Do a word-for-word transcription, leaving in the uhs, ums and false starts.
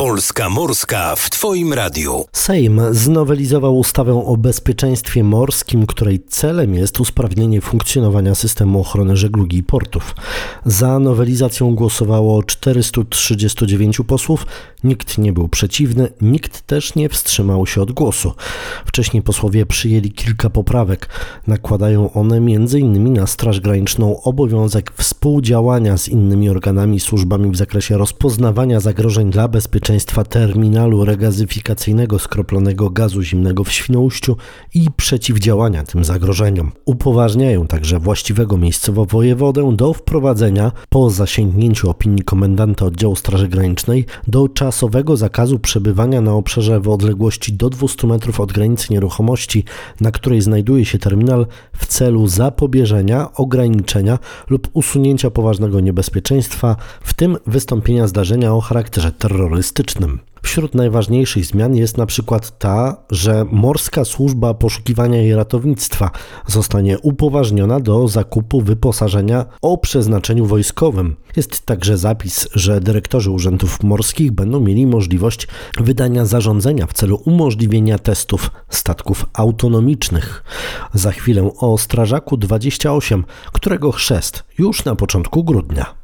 Polska Morska w Twoim radiu. Sejm znowelizował ustawę o bezpieczeństwie morskim, której celem jest usprawnienie funkcjonowania systemu ochrony żeglugi i portów. Za nowelizacją głosowało czterystu trzydziestu dziewięciu posłów, nikt nie był przeciwny, nikt też nie wstrzymał się od głosu. Wcześniej posłowie przyjęli kilka poprawek. Nakładają one m.in. na Straż Graniczną obowiązek współdziałania z innymi organami i służbami w zakresie rozpoznawania zagrożeń dla bezpieczeństwa terminalu regazyfikacyjnego skroplonego gazu zimnego w Świnoujściu i przeciwdziałania tym zagrożeniom. Upoważniają także właściwego miejscowo wojewodę do wprowadzenia, po zasięgnięciu opinii komendanta oddziału Straży Granicznej, doczasowego zakazu przebywania na obszarze w odległości do dwustu metrów od granicy nieruchomości, na której znajduje się terminal, w celu zapobieżenia, ograniczenia lub usunięcia poważnego niebezpieczeństwa, w tym wystąpienia zdarzenia o charakterze terrorystycznym. Wśród najważniejszych zmian jest na przykład ta, że Morska Służba Poszukiwania i Ratownictwa zostanie upoważniona do zakupu wyposażenia o przeznaczeniu wojskowym. Jest także zapis, że dyrektorzy urzędów morskich będą mieli możliwość wydania zarządzenia w celu umożliwienia testów statków autonomicznych. Za chwilę o strażaku dwadzieścia osiem, którego chrzest już na początku grudnia.